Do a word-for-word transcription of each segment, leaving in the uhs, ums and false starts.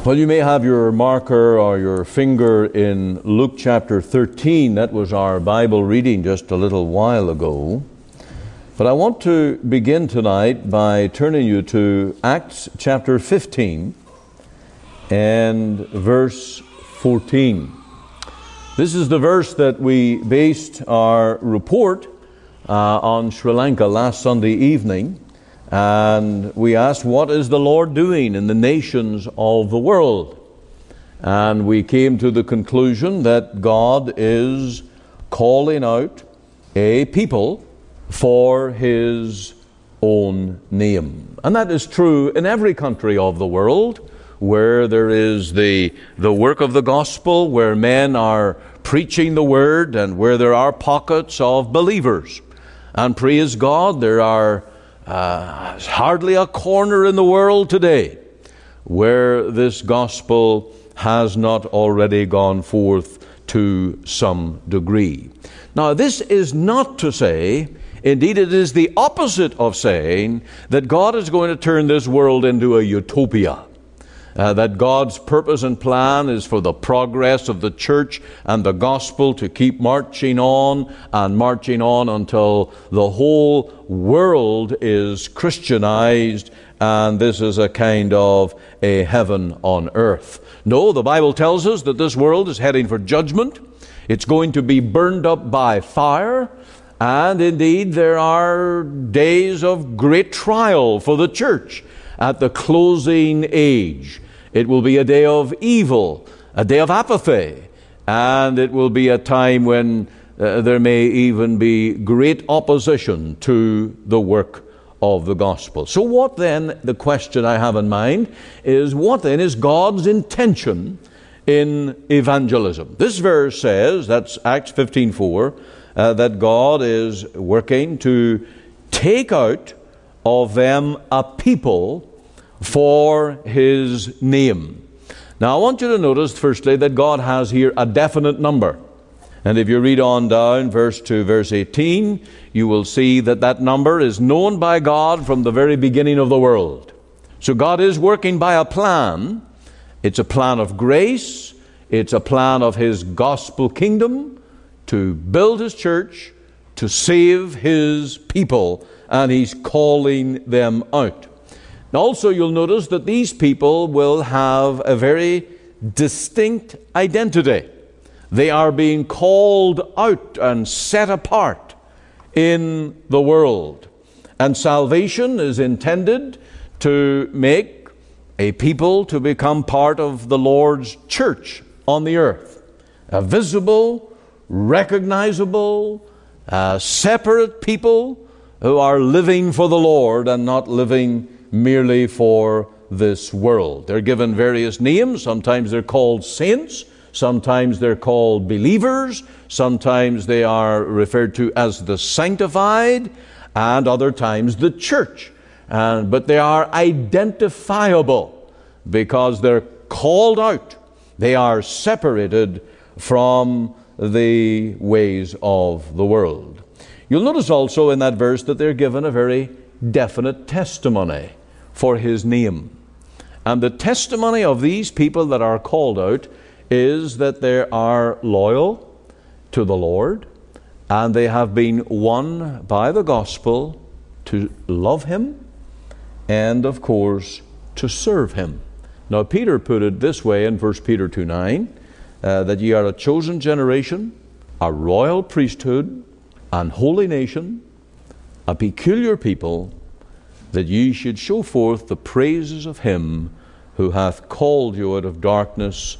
Well, you may have your marker or your finger in Luke chapter thirteen. That was our Bible reading just a little while ago. But I want to begin tonight by turning you to Acts chapter fifteen and verse fourteen. This is the verse that we based our report uh, on Sri Lanka last Sunday evening. And we asked, what is the Lord doing in the nations of the world? And we came to the conclusion that God is calling out a people for His own name. And that is true in every country of the world where there is the, the work of the gospel, where men are preaching the word, and where there are pockets of believers. And praise God, there are Uh, hardly a corner in the world today where this gospel has not already gone forth to some degree. Now, this is not to say, indeed it is the opposite of saying, that God is going to turn this world into a utopia. Uh, that God's purpose and plan is for the progress of the church and the gospel to keep marching on and marching on until the whole world is Christianized, and this is a kind of a heaven on earth. No, the Bible tells us that this world is heading for judgment. It's going to be burned up by fire, and indeed there are days of great trial for the church at the closing age. It will be a day of evil, a day of apathy, and it will be a time when uh, there may even be great opposition to the work of the gospel. So what then, the question I have in mind, is what then is God's intention in evangelism? This verse says, that's Acts fifteen four, uh, that God is working to take out of them a people for His name. Now I want you to notice firstly that God has here a definite number. And if you read on down verse to verse eighteen, you will see that that number is known by God from the very beginning of the world. So God is working by a plan. It's a plan of grace. It's a plan of His gospel kingdom to build His church, to save His people, and He's calling them out. Also, you'll notice that these people will have a very distinct identity. They are being called out and set apart in the world. And salvation is intended to make a people to become part of the Lord's church on the earth. A visible, recognizable, uh, separate people who are living for the Lord and not living merely for this world. They're given various names. Sometimes they're called saints. Sometimes they're called believers. Sometimes they are referred to as the sanctified, and other times the church. And, but they are identifiable because they're called out. They are separated from the ways of the world. You'll notice also in that verse that they're given a very definite testimony for His name. And the testimony of these people that are called out is that they are loyal to the Lord, and they have been won by the gospel to love Him and, of course, to serve Him. Now, Peter put it this way in First Peter two nine, uh, that ye are a chosen generation, a royal priesthood, an holy nation, a peculiar people, that ye should show forth the praises of Him who hath called you out of darkness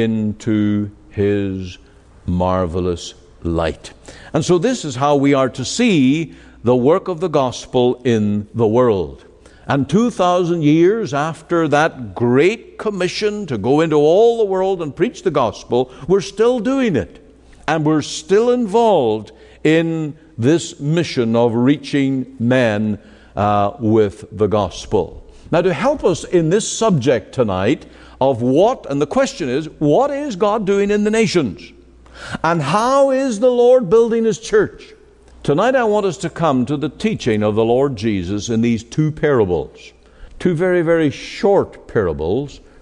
into His marvelous light. And so this is how we are to see the work of the gospel in the world. And two thousand years after that great commission to go into all the world and preach the gospel, we're still doing it. And we're still involved in this mission of reaching men Uh, with the gospel. Now, to help us in this subject tonight of what, and the question is, what is God doing in the nations? And how is the Lord building His church? Tonight I want us to come to the teaching of the Lord Jesus in these two parables. Two very, very short parables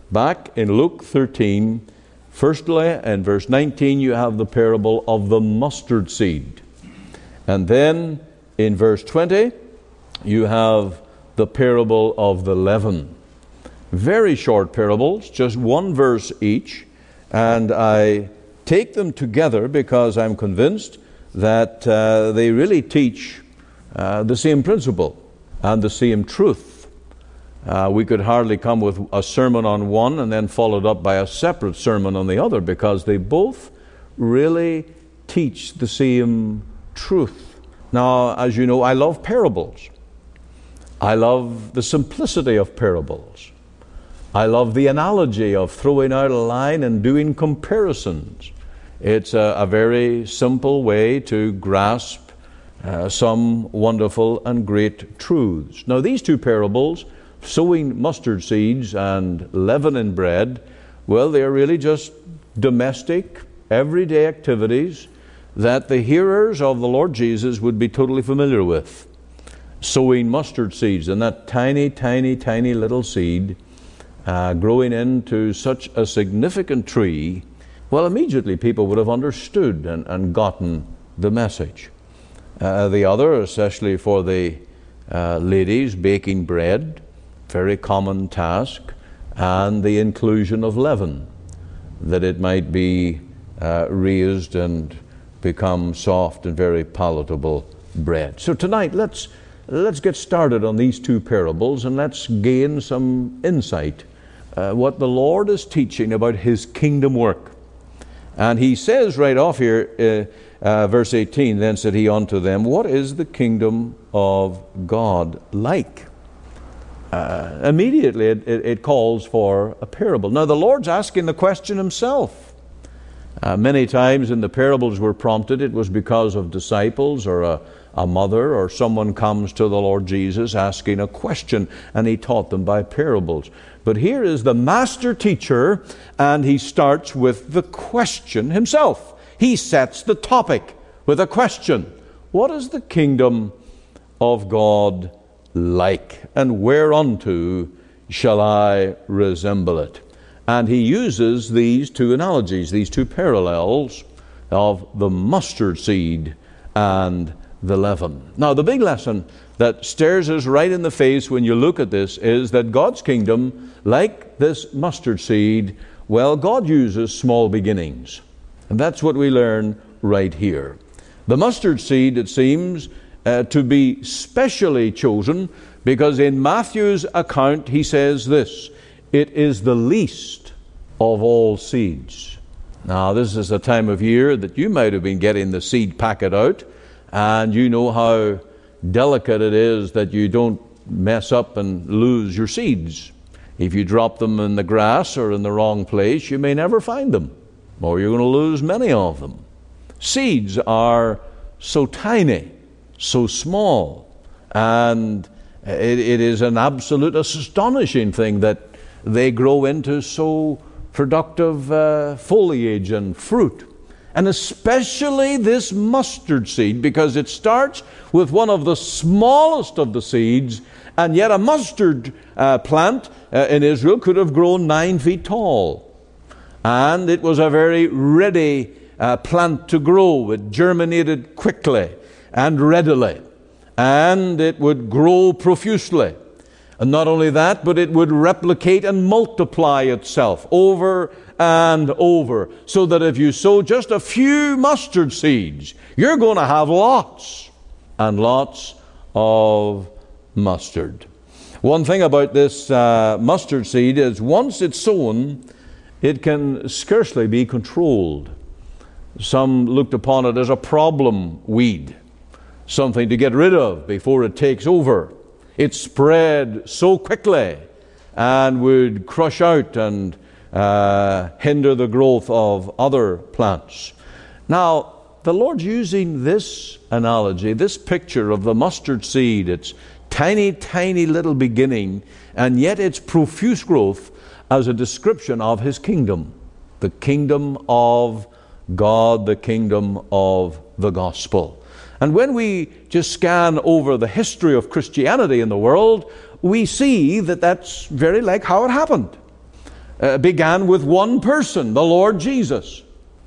Back in Luke thirteen, firstly, in verse nineteen, you have the parable of the mustard seed. And then in verse twenty, you have the parable of the leaven. Very short parables, just one verse each. And I take them together because I'm convinced that uh, they really teach uh, the same principle and the same truth. Uh, we could hardly come with a sermon on one and then followed up by a separate sermon on the other, because they both really teach the same truth. Now, as you know, I love parables. I love the simplicity of parables. I love the analogy of throwing out a line and doing comparisons. It's a, a very simple way to grasp uh, some wonderful and great truths. Now, these two parables, sowing mustard seeds and leavening bread, well, they're really just domestic, everyday activities that the hearers of the Lord Jesus would be totally familiar with. Sowing mustard seeds, and that tiny, tiny, tiny little seed uh, growing into such a significant tree, well, immediately people would have understood and, and gotten the message. Uh, the other, especially for the uh, ladies, baking bread, very common task, and the inclusion of leaven, that it might be uh, raised and become soft and very palatable bread. So tonight, let's let's get started on these two parables, and let's gain some insight uh, what the Lord is teaching about His kingdom work. And He says right off here, uh, uh, verse eighteen, then said He unto them, what is the kingdom of God like? Uh, immediately it, it, it calls for a parable. Now the Lord's asking the question Himself. Uh, many times in the parables were prompted, it was because of disciples or a, a mother or someone comes to the Lord Jesus asking a question, and He taught them by parables. But here is the master teacher, and He starts with the question Himself. He sets the topic with a question. What is the kingdom of God like, and whereunto shall I resemble it? And He uses these two analogies, these two parallels of the mustard seed and the leaven. Now, the big lesson that stares us right in the face when you look at this is that God's kingdom, like this mustard seed, well, God uses small beginnings. And that's what we learn right here. The mustard seed, it seems, uh, to be specially chosen because in Matthew's account he says this, it is the least of all seeds. Now, this is a time of year that you might have been getting the seed packet out, and you know how delicate it is that you don't mess up and lose your seeds. If you drop them in the grass or in the wrong place, you may never find them, or you're going to lose many of them. Seeds are so tiny, so small, and it, it is an absolute astonishing thing that they grow into so productive uh, foliage and fruit. And especially this mustard seed, because it starts with one of the smallest of the seeds, and yet a mustard uh, plant uh, in Israel could have grown nine feet tall. And it was a very ready uh, plant to grow. It germinated quickly and readily, and it would grow profusely. And not only that, but it would replicate and multiply itself over and over, so that if you sow just a few mustard seeds, you're going to have lots and lots of mustard. One thing about this uh, mustard seed is once it's sown, it can scarcely be controlled. Some looked upon it as a problem weed, something to get rid of before it takes over. It spread so quickly and would crush out and uh, hinder the growth of other plants. Now, the Lord's using this analogy, this picture of the mustard seed, its tiny, tiny little beginning, and yet its profuse growth, as a description of His kingdom, the kingdom of God, the kingdom of the gospel. And when we just scan over the history of Christianity in the world, we see that that's very like how it happened. uh, began with one person, the Lord Jesus.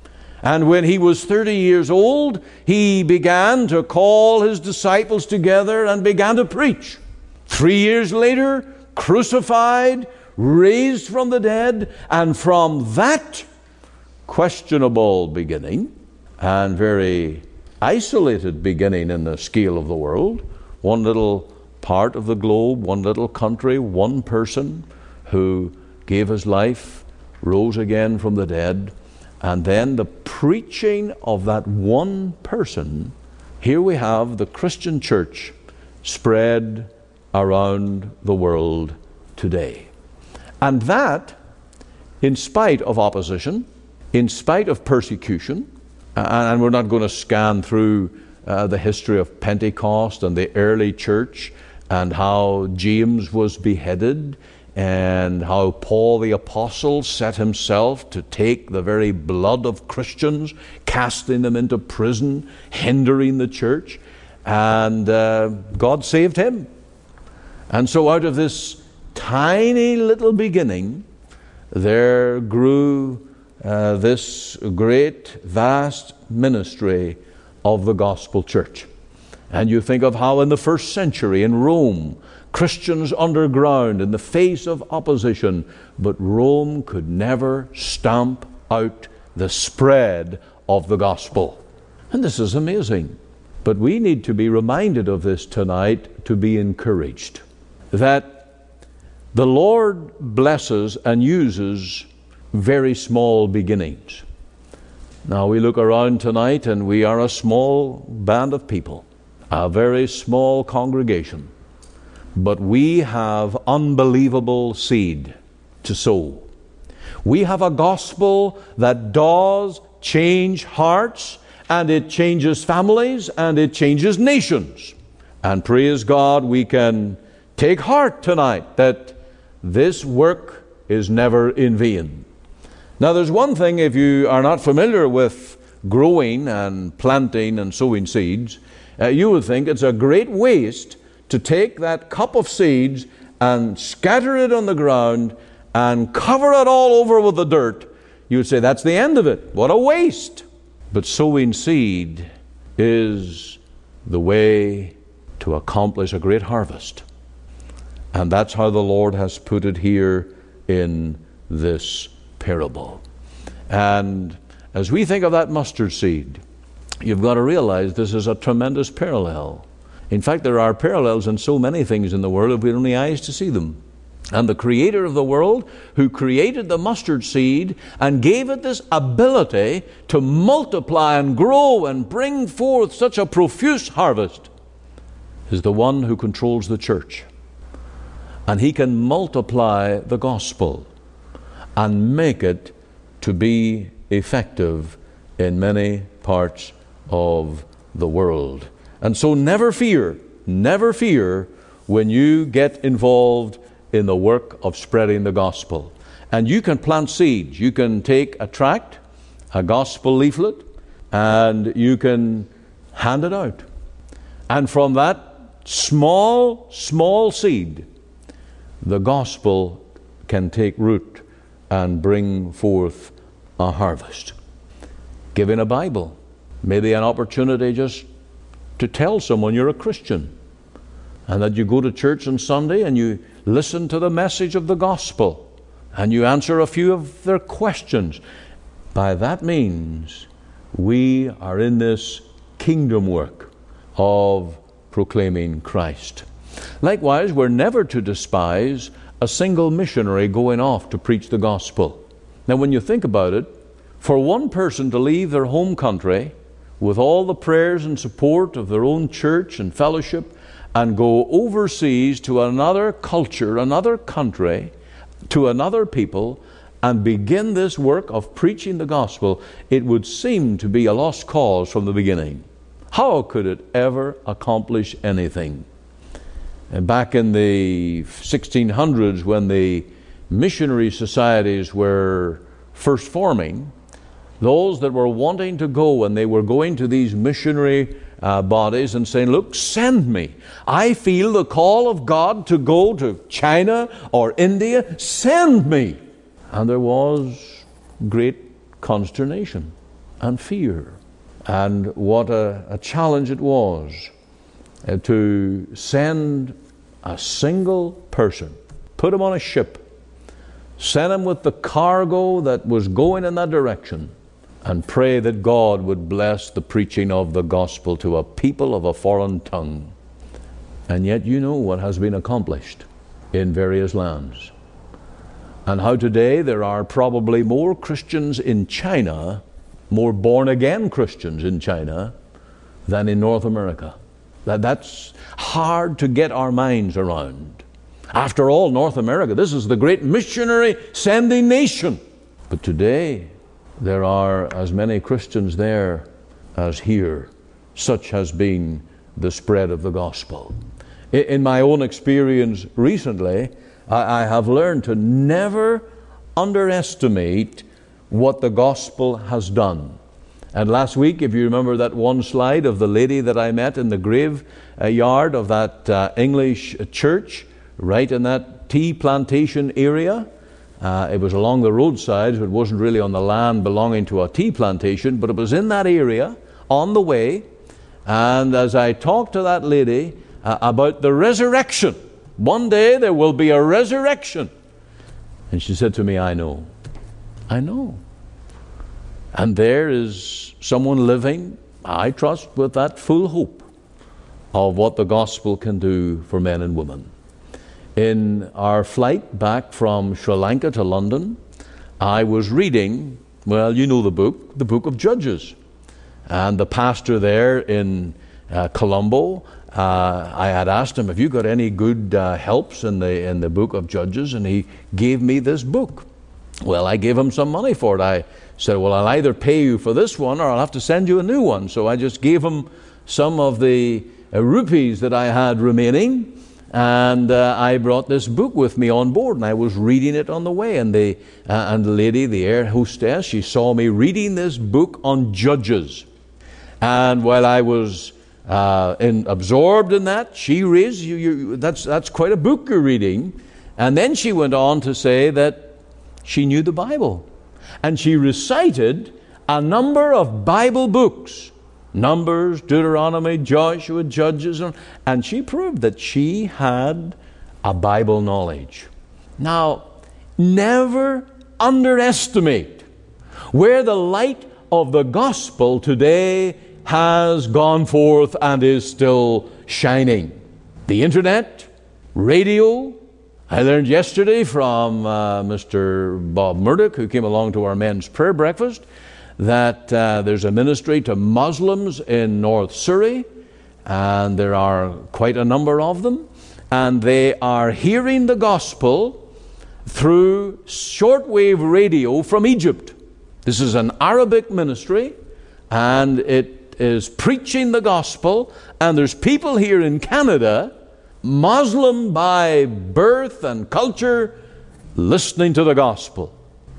And when he was thirty years old, he began to call his disciples together and began to preach. Three years later, crucified, raised from the dead, and from that questionable beginning and very isolated beginning in the scale of the world, one little part of the globe, one little country, one person who gave his life, rose again from the dead, and then the preaching of that one person, here we have the Christian church spread around the world today. And that, in spite of opposition, in spite of persecution, and we're not going to scan through uh, the history of Pentecost and the early church and how James was beheaded and how Paul the Apostle set himself to take the very blood of Christians, casting them into prison, hindering the church, and uh, God saved him. And so out of this tiny little beginning, there grew uh, this great, vast ministry of the gospel church. And you think of how in the first century in Rome, Christians underground in the face of opposition, but Rome could never stamp out the spread of the gospel. And this is amazing. But we need to be reminded of this tonight to be encouraged. That the Lord blesses and uses very small beginnings. Now we look around tonight and we are a small band of people, a very small congregation. But we have unbelievable seed to sow. We have a gospel that does change hearts, and it changes families, and it changes nations. And praise God, we can take heart tonight that this work is never in vain. Now there's one thing, if you are not familiar with growing and planting and sowing seeds, uh, you would think it's a great waste to take that cup of seeds and scatter it on the ground and cover it all over with the dirt. You would say, that's the end of it. What a waste. But sowing seed is the way to accomplish a great harvest. And that's how the Lord has put it here in this parable. And as we think of that mustard seed, you've got to realize this is a tremendous parallel. In fact, there are parallels in so many things in the world if we had only eyes to see them. And the creator of the world, who created the mustard seed and gave it this ability to multiply and grow and bring forth such a profuse harvest, is the one who controls the church. And he can multiply the gospel and make it to be effective in many parts of the world. And so never fear, never fear when you get involved in the work of spreading the gospel. And you can plant seeds. You can take a tract, a gospel leaflet, and you can hand it out. And from that small, small seed, the gospel can take root and bring forth a harvest. Giving a Bible, maybe an opportunity just to tell someone you're a Christian, and that you go to church on Sunday and you listen to the message of the gospel and you answer a few of their questions. By that means, we are in this kingdom work of proclaiming Christ. Likewise, we're never to despise a single missionary going off to preach the gospel. Now, when you think about it, for one person to leave their home country with all the prayers and support of their own church and fellowship and go overseas to another culture, another country, to another people, and begin this work of preaching the gospel, it would seem to be a lost cause from the beginning. How could it ever accomplish anything? And back in the sixteen hundreds, when the missionary societies were first forming, those that were wanting to go, and they were going to these missionary uh, bodies and saying, look, send me. I feel the call of God to go to China or India. Send me. And there was great consternation and fear. And what a, a challenge it was uh, to send a single person, put him on a ship, send him with the cargo that was going in that direction, and pray that God would bless the preaching of the gospel to a people of a foreign tongue. And yet you know what has been accomplished in various lands. And how today there are probably more Christians in China, more born-again Christians in China, than in North America. That, that's hard to get our minds around. After all, North America, this is the great missionary sending nation. But today, there are as many Christians there as here. Such has been the spread of the gospel. In my own experience recently, I have learned to never underestimate what the gospel has done. And last week, if you remember that one slide of the lady that I met in the grave uh, yard of that uh, English church, right in that tea plantation area, uh, it was along the roadside, so it wasn't really on the land belonging to a tea plantation, but it was in that area, on the way. And as I talked to that lady uh, about the resurrection, one day there will be a resurrection. And she said to me, I know, I know. And there is someone living, I trust, with that full hope of what the gospel can do for men and women. In our flight back from Sri Lanka to London, I was reading, well, you know the book, the book of Judges. And the pastor there in uh, Colombo, uh, I had asked him, have you got any good uh, helps in the, in the book of Judges? And he gave me this book. Well, I gave him some money for it. I said, well, I'll either pay you for this one or I'll have to send you a new one. So I just gave him some of the uh, rupees that I had remaining. And uh, I brought this book with me on board, and I was reading it on the way. And the uh, and the lady, the air hostess, she saw me reading this book on Judges. And while I was uh, in, absorbed in that, she raised, you, you, that's, that's quite a book you're reading. And then she went on to say that she knew the Bible. And she recited a number of Bible books. Numbers, Deuteronomy, Joshua, Judges, and she proved that she had a Bible knowledge. Now, never underestimate where the light of the gospel today has gone forth and is still shining. The internet, radio. I learned yesterday from uh, Mister Bob Murdoch, who came along to our men's prayer breakfast, that uh, there's a ministry to Muslims in North Surrey, and there are quite a number of them, and they are hearing the gospel through shortwave radio from Egypt. This is an Arabic ministry, and it is preaching the gospel, and there's people here in Canada, Muslim by birth and culture, listening to the gospel.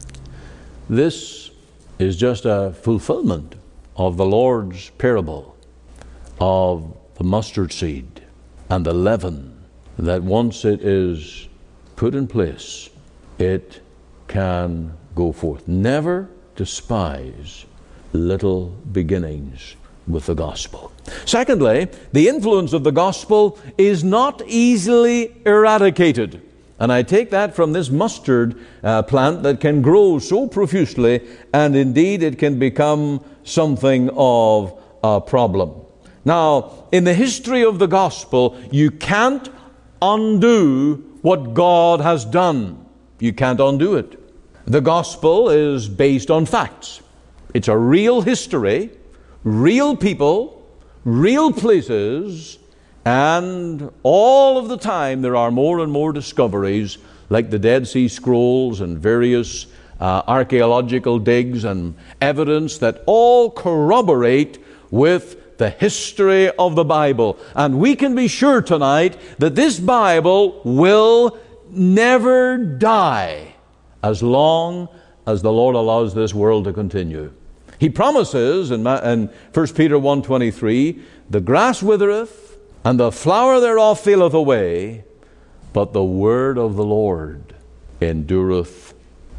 This is just a fulfillment of the Lord's parable of the mustard seed and the leaven, that once it is put in place, it can go forth. Never despise little beginnings with the gospel. Secondly, the influence of the gospel is not easily eradicated. And I take that from this mustard uh, plant that can grow so profusely, and indeed it can become something of a problem. Now, in the history of the gospel, you can't undo what God has done. You can't undo it. The gospel is based on facts. It's a real history, real people, real places, and all of the time there are more and more discoveries, like the Dead Sea Scrolls and various uh, archaeological digs and evidence that all corroborate with the history of the Bible. And we can be sure tonight that this Bible will never die as long as the Lord allows this world to continue. He promises in, in First Peter one twenty-three, the grass withereth, and the flower thereof faileth away, but the word of the Lord endureth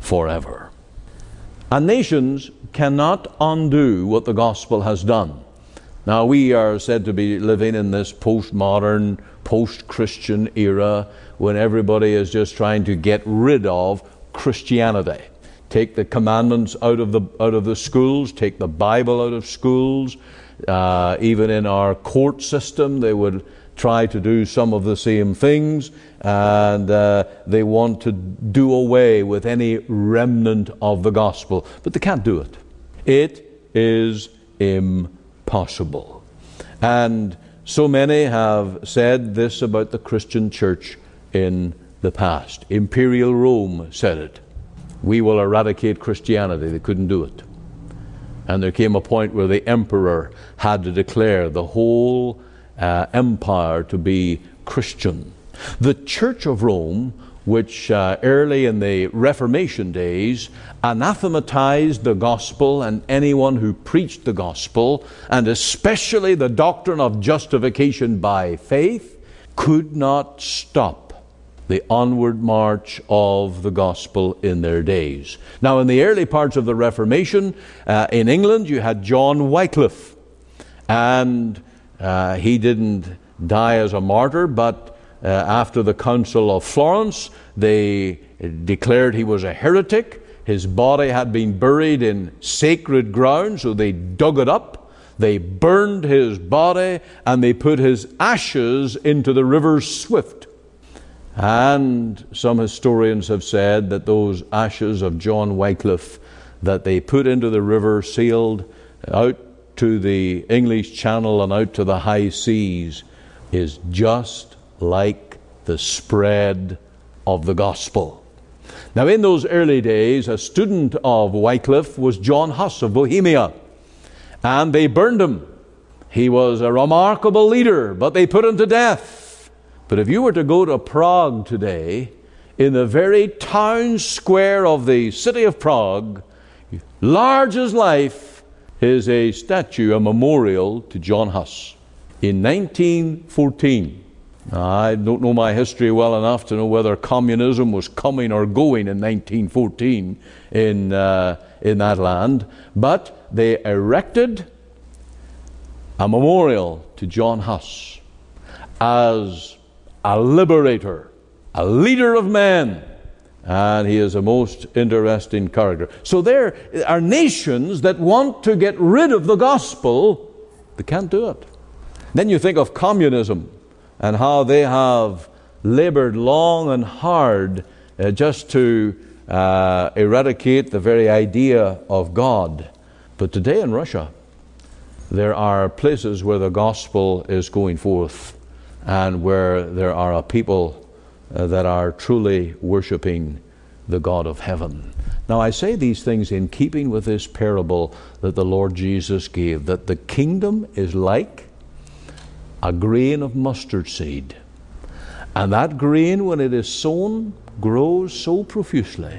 forever. And nations cannot undo what the gospel has done. Now, we are said to be living in this postmodern, post-Christian era when everybody is just trying to get rid of Christianity. Take the commandments out of the out of the schools, take the Bible out of schools. Uh, even in our court system, they would try to do some of the same things, and uh, they want to do away with any remnant of the gospel. But they can't do it. It is impossible. And so many have said this about the Christian church in the past. Imperial Rome said it. We will eradicate Christianity. They couldn't do it. And there came a point where the emperor had to declare the whole uh, empire to be Christian. The Church of Rome, which uh, early in the Reformation days anathematized the gospel and anyone who preached the gospel, and especially the doctrine of justification by faith, could not stop the onward march of the gospel in their days. Now, in the early parts of the Reformation, uh, in England, you had John Wycliffe. And uh, he didn't die as a martyr, but uh, after the Council of Florence, they declared he was a heretic. His body had been buried in sacred ground, so they dug it up. They burned his body, and they put his ashes into the river Swift. And some historians have said that those ashes of John Wycliffe that they put into the river sailed out to the English Channel and out to the high seas is just like the spread of the gospel. Now, in those early days, a student of Wycliffe was John Huss of Bohemia, and they burned him. He was a remarkable leader, but they put him to death. But if you were to go to Prague today, in the very town square of the city of Prague, large as life, is a statue, a memorial to John Huss. In nineteen fourteen, I don't know my history well enough to know whether communism was coming or going in nineteen fourteen in, uh, in that land, but they erected a memorial to John Huss as a liberator, a leader of men, and he is a most interesting character. So there are nations that want to get rid of the gospel. They can't do it. Then you think of communism and how they have labored long and hard uh, just to uh, eradicate the very idea of God. But today in Russia, there are places where the gospel is going forth, and where there are a people uh, that are truly worshiping the God of heaven. Now, I say these things in keeping with this parable that the Lord Jesus gave, that the kingdom is like a grain of mustard seed. And that grain, when it is sown, grows so profusely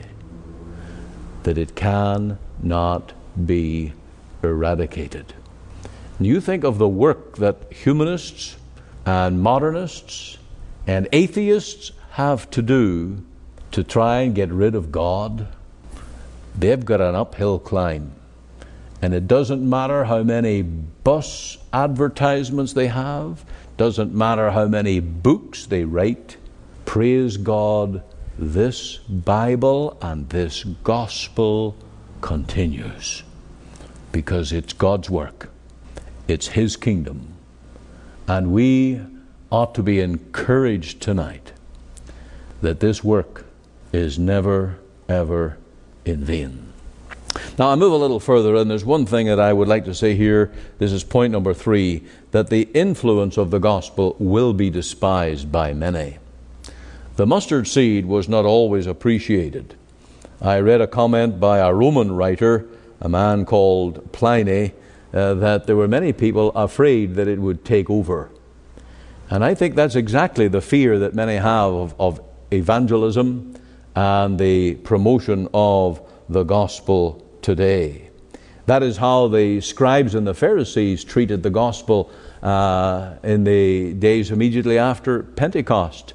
that it cannot be eradicated. And you think of the work that humanists and modernists and atheists have to do to try and get rid of God. They've got an uphill climb. And it doesn't matter how many bus advertisements they have, doesn't matter how many books they write. Praise God, this Bible and this gospel continues, because it's God's work. It's His kingdom. And we ought to be encouraged tonight that this work is never, ever in vain. Now, I move a little further, and there's one thing that I would like to say here. This is point number three, that the influence of the gospel will be despised by many. The mustard seed was not always appreciated. I read a comment by a Roman writer, a man called Pliny, Uh, that there were many people afraid that it would take over. And I think that's exactly the fear that many have of, of evangelism and the promotion of the gospel today. That is how the scribes and the Pharisees treated the gospel uh, in the days immediately after Pentecost.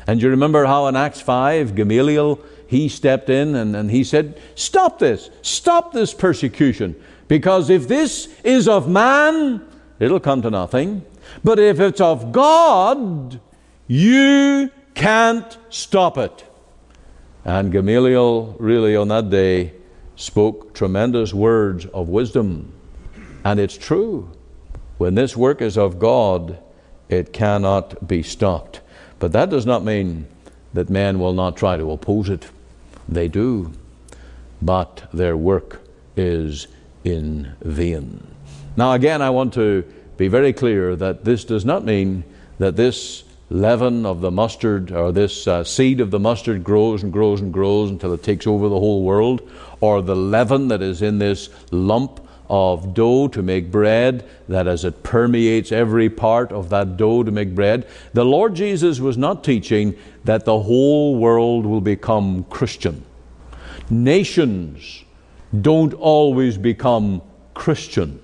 And you remember how in Acts five, Gamaliel, he stepped in and, and he said, stop this, stop this persecution. Because if this is of man, it'll come to nothing. But if it's of God, you can't stop it. And Gamaliel really on that day spoke tremendous words of wisdom. And it's true. When this work is of God, it cannot be stopped. But that does not mean that men will not try to oppose it. They do. But their work is in vain. Now again, I want to be very clear that this does not mean that this leaven of the mustard, or this uh, seed of the mustard grows and grows and grows until it takes over the whole world, or the leaven that is in this lump of dough to make bread, that as it permeates every part of that dough to make bread. The Lord Jesus was not teaching that the whole world will become Christian. Nations don't always become Christian.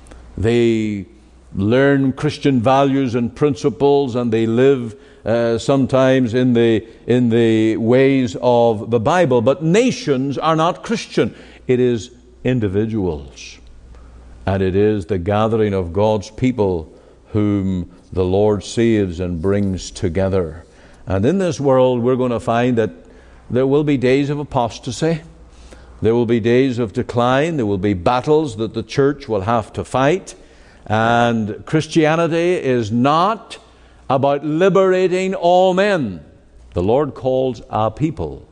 They learn Christian values and principles, and they live uh, sometimes in the in the ways of the Bible. But nations are not Christian. It is individuals. And it is the gathering of God's people whom the Lord saves and brings together. And in this world, we're going to find that there will be days of apostasy. There will be days of decline. There will be battles that the church will have to fight. And Christianity is not about liberating all men. The Lord calls our people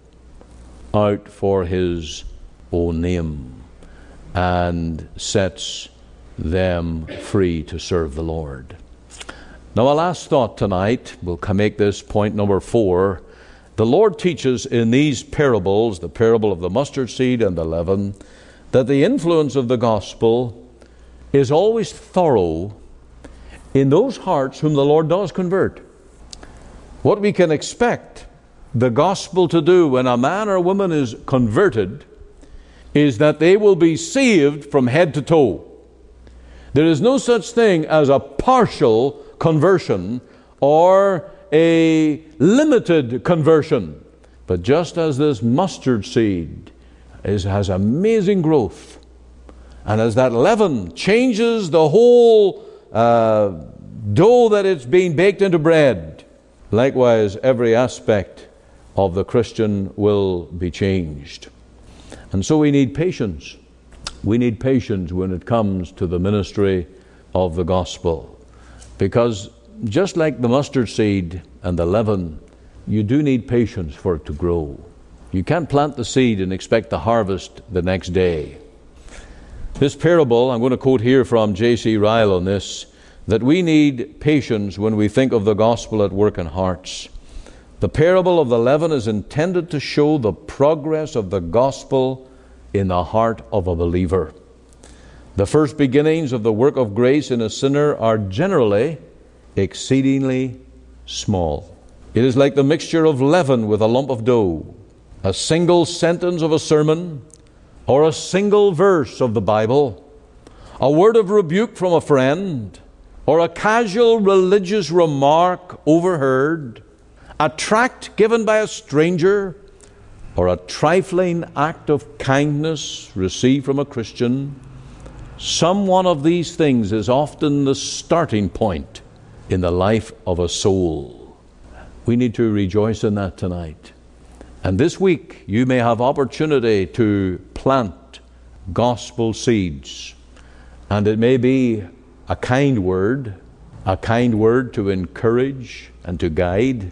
out for His own name and sets them free to serve the Lord. Now, a last thought tonight, we'll make this point number four. The Lord teaches in these parables, the parable of the mustard seed and the leaven, that the influence of the gospel is always thorough in those hearts whom the Lord does convert. What we can expect the gospel to do when a man or woman is converted is that they will be saved from head to toe. There is no such thing as a partial conversion or a limited conversion. But just as this mustard seed is, has amazing growth, and as that leaven changes the whole uh, dough that it's being baked into bread, likewise every aspect of the Christian will be changed. And so we need patience. We need patience when it comes to the ministry of the gospel. Because just like the mustard seed and the leaven, you do need patience for it to grow. You can't plant the seed and expect the harvest the next day. This parable, I'm going to quote here from J C Ryle on this, that we need patience when we think of the gospel at work in hearts. The parable of the leaven is intended to show the progress of the gospel in the heart of a believer. The first beginnings of the work of grace in a sinner are generally exceedingly small. It is like the mixture of leaven with a lump of dough. A single sentence of a sermon, or a single verse of the Bible, a word of rebuke from a friend, or a casual religious remark overheard, a tract given by a stranger, or a trifling act of kindness received from a Christian. Some one of these things is often the starting point in the life of a soul. We need to rejoice in that tonight. And this week you may have opportunity to plant gospel seeds. And it may be a kind word, a kind word to encourage and to guide.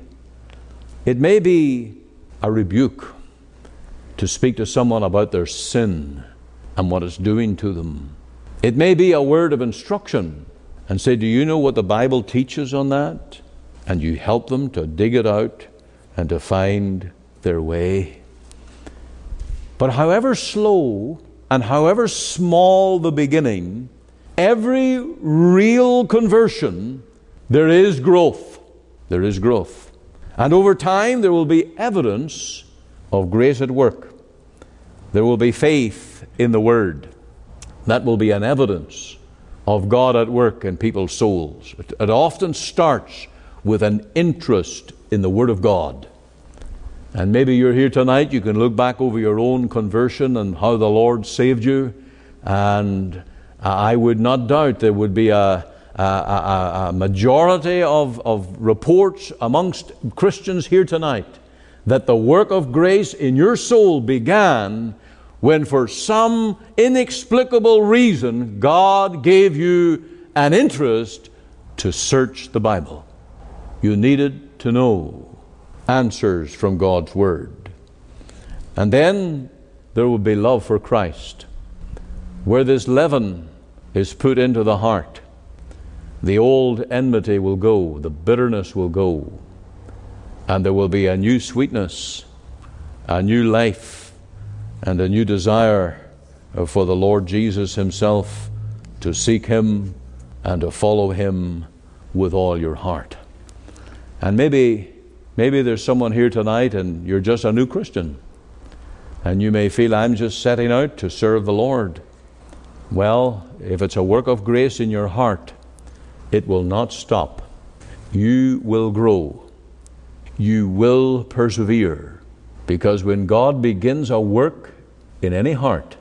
It may be a rebuke to speak to someone about their sin and what it's doing to them. It may be a word of instruction and say, do you know what the Bible teaches on that? And you help them to dig it out and to find their way. But however slow and however small the beginning, every real conversion, there is growth. There is growth. And over time there will be evidence of grace at work. There will be faith in the Word. That will be an evidence of God at work in people's souls. It, it often starts with an interest in the Word of God. And maybe you're here tonight, you can look back over your own conversion and how the Lord saved you. And I would not doubt there would be a, a, a, a majority of, of reports amongst Christians here tonight that the work of grace in your soul began when for some inexplicable reason God gave you an interest to search the Bible. You needed to know answers from God's Word. And then there will be love for Christ. Where this leaven is put into the heart, the old enmity will go, the bitterness will go, and there will be a new sweetness, a new life, and a new desire for the Lord Jesus Himself, to seek Him and to follow Him with all your heart. And maybe Maybe there's someone here tonight and you're just a new Christian, and you may feel, I'm just setting out to serve the Lord. Well, if it's a work of grace in your heart, it will not stop. You will grow. You will persevere. Because when God begins a work in any heart,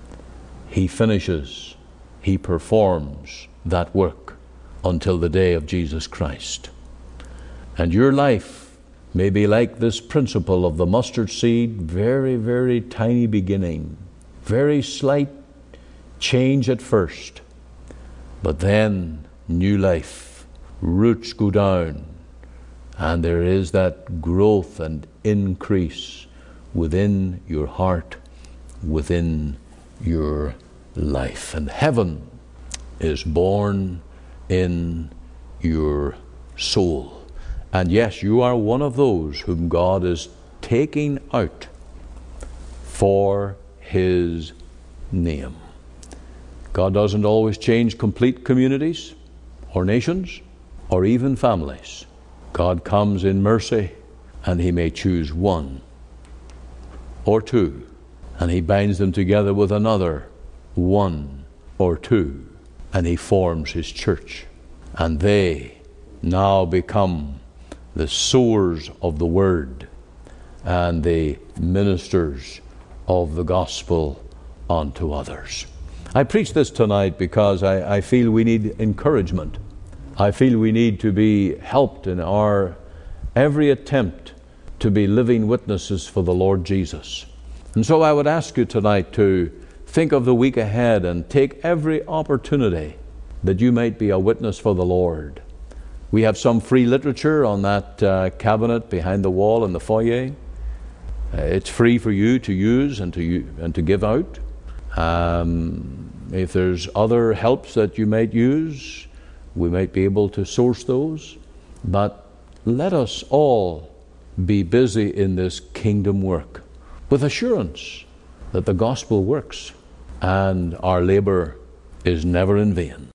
He finishes, He performs that work until the day of Jesus Christ. And your life may be like this principle of the mustard seed, very, very tiny beginning, very slight change at first, but then new life, roots go down, and there is that growth and increase within your heart, within your life. And heaven is born in your soul. And yes, you are one of those whom God is taking out for His name. God doesn't always change complete communities or nations or even families. God comes in mercy, and He may choose one or two, and He binds them together with another one or two, and He forms His church. And they now become the sowers of the Word and the ministers of the gospel unto others. I preach this tonight because I, I feel we need encouragement. I feel we need to be helped in our every attempt to be living witnesses for the Lord Jesus. And so I would ask you tonight to think of the week ahead and take every opportunity that you might be a witness for the Lord. We have some free literature on that uh, cabinet behind the wall in the foyer. Uh, it's free for you to use and to and to give out. Um, if there's other helps that you might use, we might be able to source those. But let us all be busy in this kingdom work with assurance that the gospel works and our labor is never in vain.